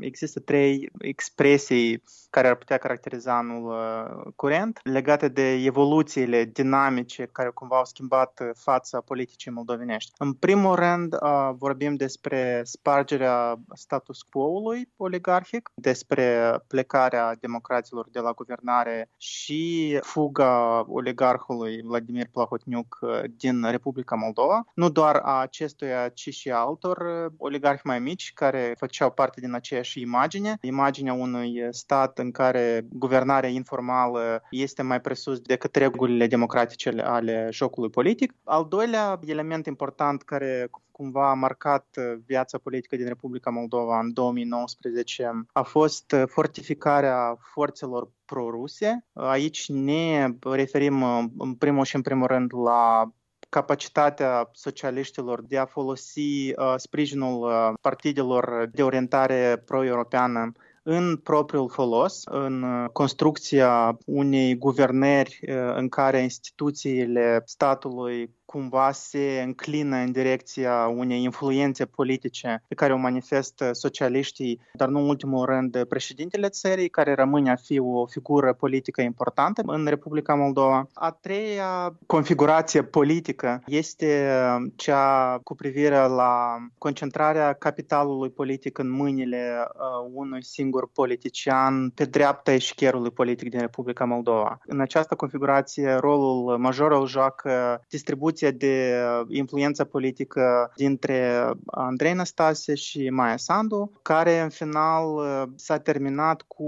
există 3 expresii care ar putea caracteriza anul curent, legate de evoluțiile dinamice care cumva au schimbat fața politicii moldovenești. În primul rând, vorbim despre spargerea status quo-ului oligarhic, despre plecarea democraților de la guvernare și fuga oligarhului Vladimir Plahotniuc din Republica Moldova, nu doar a acestuia, ci și a altor oligarhi mai mici care făceau parte din aceeași imaginea unui stat în care guvernarea informală este mai presus decât regulile democratice ale jocului politic. Al doilea element important care cumva a marcat viața politică din Republica Moldova în 2019 a fost fortificarea forțelor pro-ruse. Aici ne referim în primul și în primul rând la capacitatea socialiștilor de a folosi sprijinul partidelor de orientare pro-europeană în propriul folos, în construcția unei guvernări în care instituțiile statului cumva se înclină în direcția unei influențe politice pe care o manifestă socialiștii, dar nu în ultimul rând președintele țării, care rămâne a fi o figură politică importantă în Republica Moldova. A treia configurație politică este cea cu privire la concentrarea capitalului politic în mâinile unui singur politician pe dreapta eșcherului politic din Republica Moldova. În această configurație, rolul major îl joacă distribuția de influență politică dintre Andrei Năstase și Maia Sandu, care în final s-a terminat cu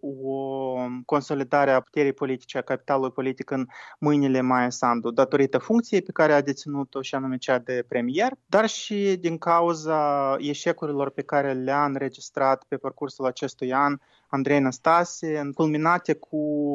o consolidare a puterii politice, a capitalului politic în mâinile Maia Sandu, datorită funcției pe care a deținut-o, și anume cea de premier, dar și din cauza eșecurilor pe care le-a înregistrat pe parcursul acestui an Andrei Năstase, culminate cu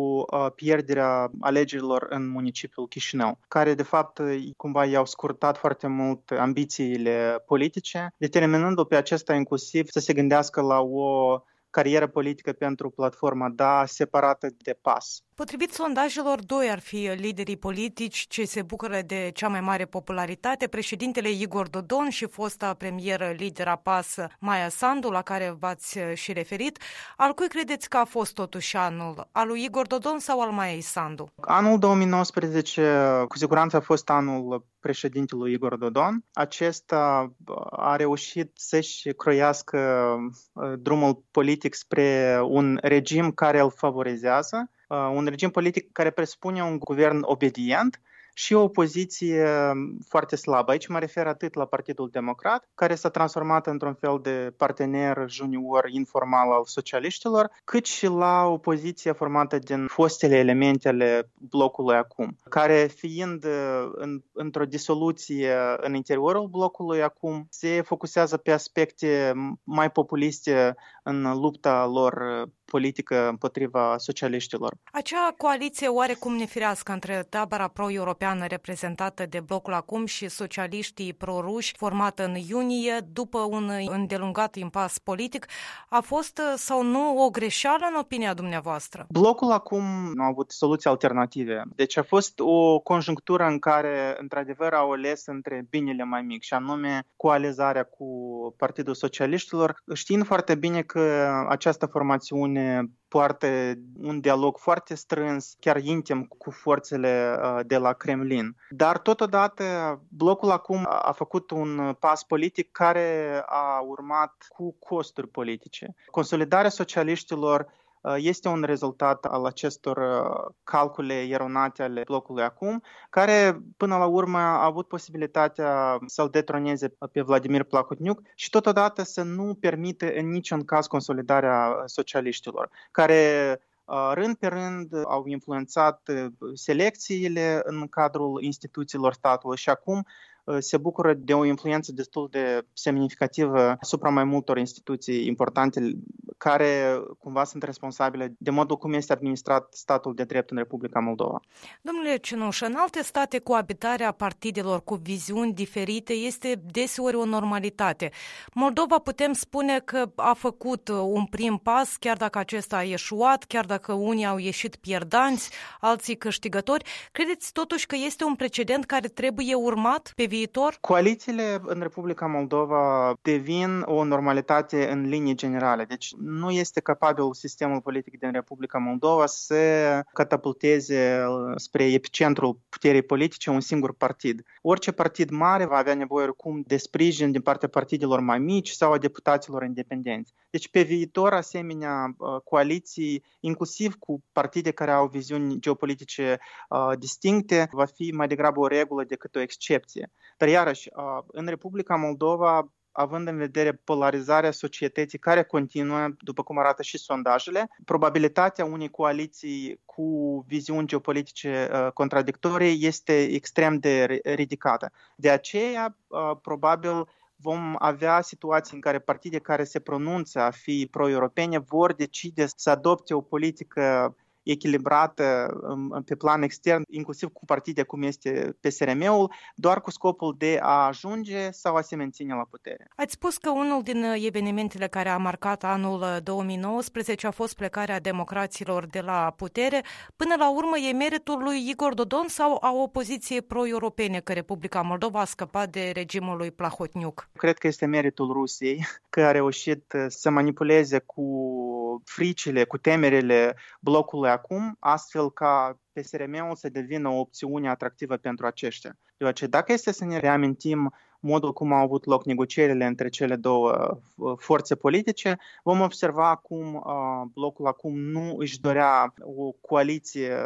pierderea alegerilor în municipiul Chișinău, care de fapt cumva i-au scurtat foarte mult ambițiile politice, determinându-l pe acesta inclusiv să se gândească la o carieră politică pentru platforma DA separată de PAS. Potrivit sondajelor, 2 ar fi liderii politici ce se bucură de cea mai mare popularitate, președintele Igor Dodon și fosta premieră lidera PAS Maia Sandu, la care v-ați și referit. Al cui credeți că a fost totuși anul? Al lui Igor Dodon sau al Maiei Sandu? Anul 2019 cu siguranță a fost anul președintelui Igor Dodon. Acesta a reușit să-și croiască drumul politic spre un regim care îl favorizează, un regim politic care presupune un guvern obedient și o opoziție foarte slabă. Aici mă refer atât la Partidul Democrat, care s-a transformat într-un fel de partener junior informal al socialiștilor, cât și la opoziția formată din fostele elemente ale blocului acum, care fiind într-o disoluție în interiorul blocului acum, se focusează pe aspecte mai populiste în lupta lor politică împotriva socialiștilor. Acea coaliție oarecum nefirească între tabăra pro-europeană reprezentată de blocul acum și socialiștii pro-ruși, formată în iunie, după un îndelungat impas politic, a fost sau nu o greșeală în opinia dumneavoastră? Blocul acum nu a avut soluții alternative. Deci a fost o conjunctură în care, într-adevăr, au ales între binele mai mic, și anume coalizarea cu Partidul Socialiștilor, știind foarte bine că această formațiune poartă un dialog foarte strâns, chiar intim, cu forțele de la Kremlin. Dar totodată blocul acum a făcut un pas politic care a urmat cu costuri politice. Consolidarea socialiștilor este un rezultat al acestor calcule eronate ale blocului acum, care până la urmă a avut posibilitatea să-l detroneze pe Vladimir Plahotniuc și totodată să nu permită în niciun caz consolidarea socialiștilor, care rând pe rând au influențat selecțiile în cadrul instituțiilor statului și acum se bucură de o influență destul de semnificativă asupra mai multor instituții importante care cumva sunt responsabile de modul cum este administrat statul de drept în Republica Moldova. Domnule Cinuș, în alte state coabitarea partidelor cu viziuni diferite este deseori o normalitate. Moldova putem spune că a făcut un prim pas, chiar dacă acesta a eșuat, chiar dacă unii au ieșit pierdanți, alții câștigători. Credeți totuși că este un precedent care trebuie urmat pe viitor? Coalițiile în Republica Moldova devin o normalitate în linii generale. Deci nu este capabil sistemul politic din Republica Moldova să catapulteze spre epicentrul puterii politice un singur partid. Orice partid mare va avea nevoie oricum de sprijin din partea partidelor mai mici sau a deputaților independenți. Deci pe viitor asemenea coaliții, inclusiv cu partide care au viziuni geopolitice distincte, va fi mai degrabă o regulă decât o excepție. Dar iarăși, în Republica Moldova, având în vedere polarizarea societății care continuă, după cum arată și sondajele, probabilitatea unei coaliții cu viziuni geopolitice contradictorii este extrem de ridicată. De aceea, probabil, vom avea situații în care partide care se pronunță a fi pro-europene vor decide să adopte o politică echilibrată pe plan extern, inclusiv cu partide cum este PSRM-ul, doar cu scopul de a ajunge sau a se menține la putere. Ați spus că unul din evenimentele care a marcat anul 2019 a fost plecarea democraților de la putere. Până la urmă, e meritul lui Igor Dodon sau a opoziției pro-europene că Republica Moldova a scăpat de regimul lui Plahotniuc? Cred că este meritul Rusiei, că a reușit să manipuleze cu fricile, cu temerile blocului acum, astfel ca PSRM-ul să devină o opțiune atractivă pentru aceștia. Deoarece dacă este să ne reamintim modul cum au avut loc negocierile între cele două forțe politice, vom observa cum blocul acum nu își dorea o coaliție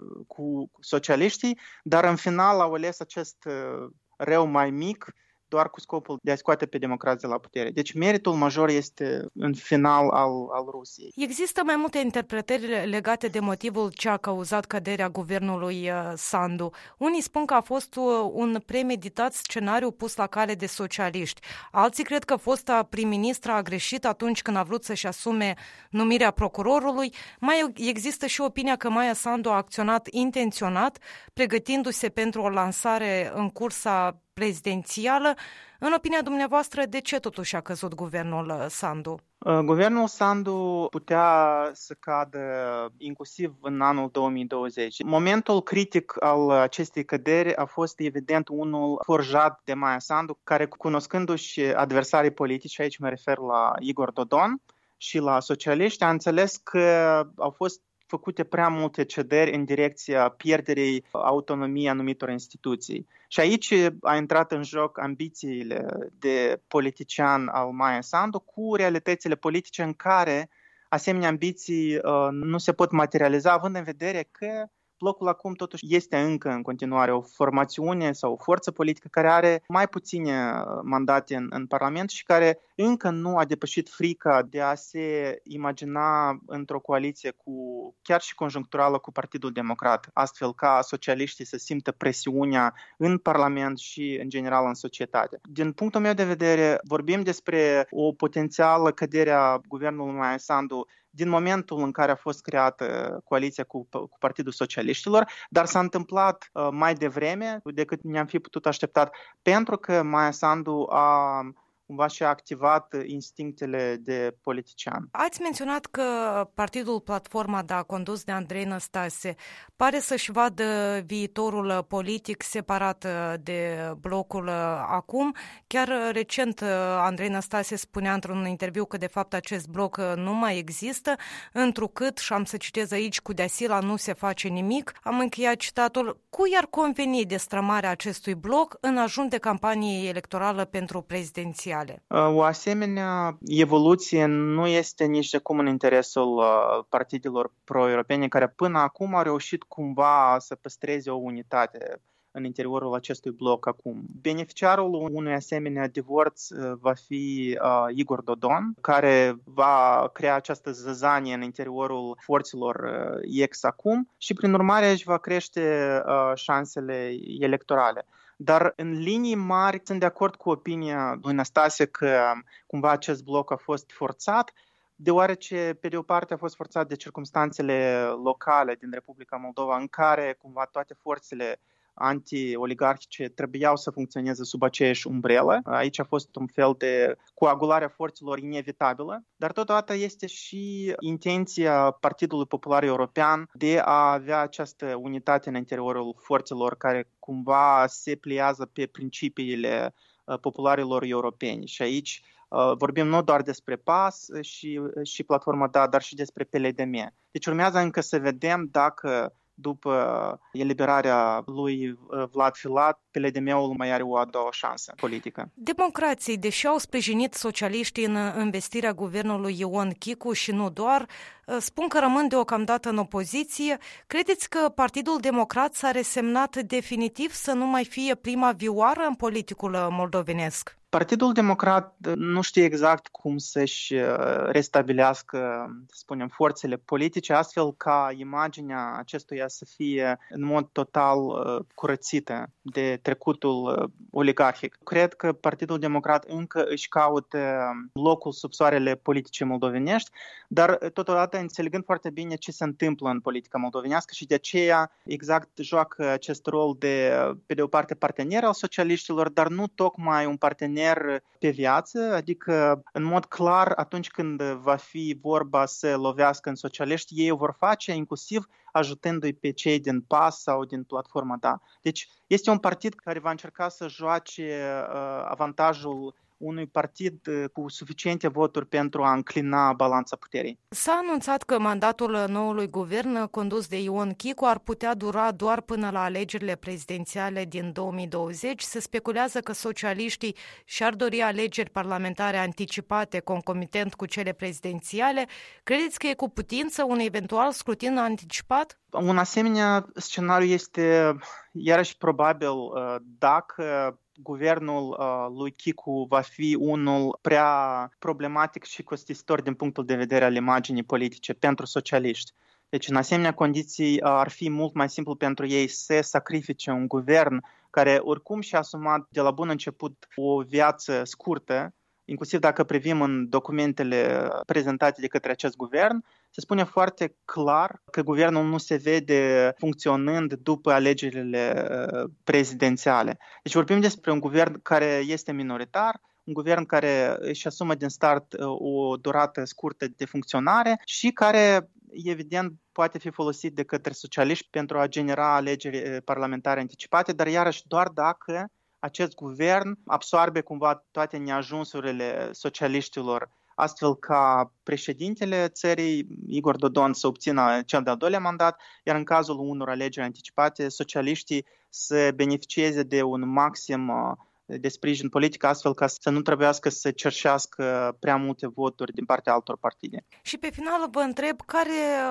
cu socialiștii, dar în final au ales acest rău mai mic, doar cu scopul de a scoate pe democrați de la putere. Deci meritul major este în final al Rusiei. Există mai multe interpretări legate de motivul ce a cauzat căderea guvernului Sandu. Unii spun că a fost un premeditat scenariu pus la cale de socialiști. Alții cred că fosta prim-ministră a greșit atunci când a vrut să-și asume numirea procurorului. Mai există și opinia că Maia Sandu a acționat intenționat, pregătindu-se pentru o lansare în cursa prezidențială. În opinia dumneavoastră, de ce totuși a căzut guvernul Sandu? Guvernul Sandu putea să cadă inclusiv în anul 2020. Momentul critic al acestei căderi a fost evident unul forjat de Maia Sandu, care, cunoscându-și adversarii politici, aici mă refer la Igor Dodon și la socialiști, a înțeles că au fost făcute prea multe cederi în direcția pierderii autonomiei anumitor instituții. Și aici a intrat în joc ambițiile de politician al Maia Sandu cu realitățile politice în care asemenea ambiții nu se pot materializa, având în vedere că blocul acum totuși este încă în continuare o formațiune sau o forță politică care are mai puține mandate în Parlament și care încă nu a depășit frica de a se imagina într-o coaliție chiar și conjuncturală cu Partidul Democrat, astfel ca socialiștii să simtă presiunea în Parlament și în general în societate. Din punctul meu de vedere, vorbim despre o potențială cădere a guvernului Maia Sandu din momentul în care a fost creată coaliția cu Partidul Socialiștilor, dar s-a întâmplat mai devreme decât ne-am fi putut așteptat, pentru că Maia Sandu cumva și-a activat instinctele de politician. Ați menționat că partidul Platforma, condus de Andrei Năstase, pare să-și vadă viitorul politic separat de blocul acum. Chiar recent Andrei Năstase spunea într-un interviu că de fapt acest bloc nu mai există, întrucât, și am să citez aici, cu Deasila nu se face nimic. Am încheiat citatul. Cui ar conveni destrămarea acestui bloc în ajun de campanie electorală pentru prezidențiale? O asemenea evoluție nu este nici de cum în interesul partidelor pro-europene care până acum au reușit cumva să păstreze o unitate în interiorul acestui bloc acum. Beneficiarul unui asemenea divorț va fi Igor Dodon, care va crea această zăzanie în interiorul forțelor ex acum și prin urmare își va crește șansele electorale. Dar în linii mari sunt de acord cu opinia lui Năstase că cumva acest bloc a fost forțat, deoarece, pe de o parte, a fost forțat de circumstanțele locale din Republica Moldova, în care, cumva, toate forțele anti-oligarhice trebuiau să funcționeze sub aceeași umbrelă. Aici a fost un fel de coagulare a forțelor inevitabilă, dar totodată este și intenția Partidului Popular European de a avea această unitate în interiorul forțelor care cumva se pliază pe principiile popularilor europeni. Și aici vorbim nu doar despre PAS și platforma DA, dar și despre PLDM. Deci urmează încă să vedem dacă după eliberarea lui Vlad Filat, PLDM-ul mai are o a doua șansă politică. Democrații, deși au sprijinit socialiștii în investirea guvernului Ion Chicu și nu doar, spun că rămân deocamdată în opoziție. Credeți că Partidul Democrat s-a resemnat definitiv să nu mai fie prima vioară în politicul moldovenesc? Partidul Democrat nu știe exact cum să-și restabilească, să spunem, forțele politice, astfel ca imaginea acestuia să fie în mod total curățită de trecutul oligarhic. Cred că Partidul Democrat încă își caută locul sub soarele politicii moldovenești, dar totodată înțelegând foarte bine ce se întâmplă în politica moldovenească și de aceea exact joacă acest rol de, pe de o parte, partener al socialiștilor, dar nu tocmai un partener pe viață, adică în mod clar atunci când va fi vorba să lovească în socialiști, ei o vor face inclusiv ajutându-i pe cei din PAS sau din platforma DA. Deci este un partid care va încerca să joace avantajul unui partid cu suficiente voturi pentru a înclina balanța puterii. S-a anunțat că mandatul noului guvern condus de Ion Chicu ar putea dura doar până la alegerile prezidențiale din 2020. Se speculează că socialiștii și-ar dori alegeri parlamentare anticipate concomitent cu cele prezidențiale. Credeți că e cu putință un eventual scrutin anticipat? Un asemenea scenariu este iarăși probabil dacă guvernul lui Chicu va fi unul prea problematic și costisitor din punctul de vedere al imaginii politice pentru socialiști. Deci, în asemenea condiții, ar fi mult mai simplu pentru ei să sacrifice un guvern care oricum și-a asumat de la bun început o viață scurtă, inclusiv dacă privim în documentele prezentate de către acest guvern, se spune foarte clar că guvernul nu se vede funcționând după alegerile prezidențiale. Deci vorbim despre un guvern care este minoritar, un guvern care își asumă din start o durată scurtă de funcționare și care, evident, poate fi folosit de către socialiști pentru a genera alegeri parlamentare anticipate, dar iarăși doar dacă acest guvern absorbe cumva toate neajunsurile socialiștilor, astfel ca președintele țării, Igor Dodon, să obțină cel de-al doilea mandat, iar în cazul unor alegeri anticipate, socialiștii să beneficieze de un maxim de sprijin politic, astfel ca să nu trebuiască să cerșească prea multe voturi din partea altor partide. Și pe final vă întreb care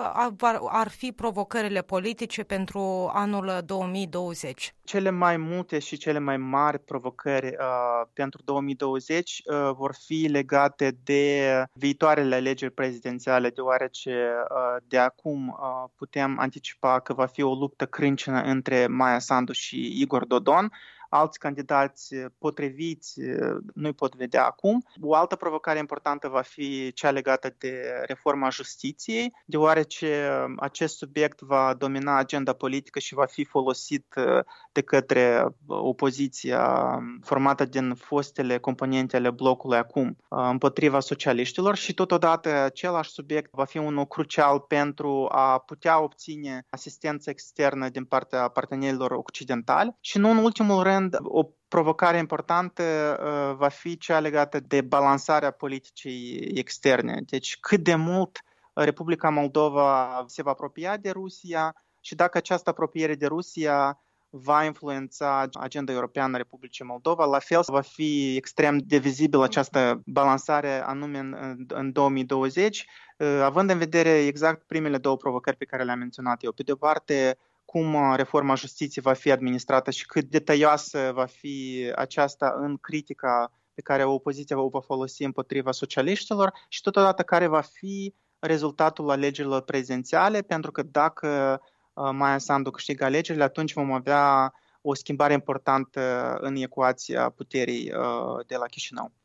ar fi provocările politice pentru anul 2020? Cele mai multe și cele mai mari provocări pentru 2020 vor fi legate de viitoarele alegeri prezidențiale, deoarece de acum putem anticipa că va fi o luptă crâncenă între Maia Sandu și Igor Dodon. Alți candidați potriviți nu-i pot vedea acum. O altă provocare importantă va fi cea legată de reforma justiției, deoarece acest subiect va domina agenda politică și va fi folosit de către opoziția formată din fostele componente ale blocului acum împotriva socialiștilor și totodată același subiect va fi unul crucial pentru a putea obține asistență externă din partea partenerilor occidentali și nu în ultimul rând o provocare importantă va fi cea legată de balansarea politicii externe. Deci cât de mult Republica Moldova se va apropia de Rusia și dacă această apropiere de Rusia va influența agenda europeană a Republicii Moldova, la fel va fi extrem de vizibilă această balansare anume în 2020, având în vedere exact primele două provocări pe care le-am menționat eu. Pe de o parte, cum reforma justiției va fi administrată și cât detaioasă va fi aceasta în critica pe care opoziția o va folosi împotriva socialiștilor și totodată care va fi rezultatul alegerilor prezidențiale, pentru că dacă Maia Sandu câștigă alegerile, atunci vom avea o schimbare importantă în ecuația puterii de la Chișinău.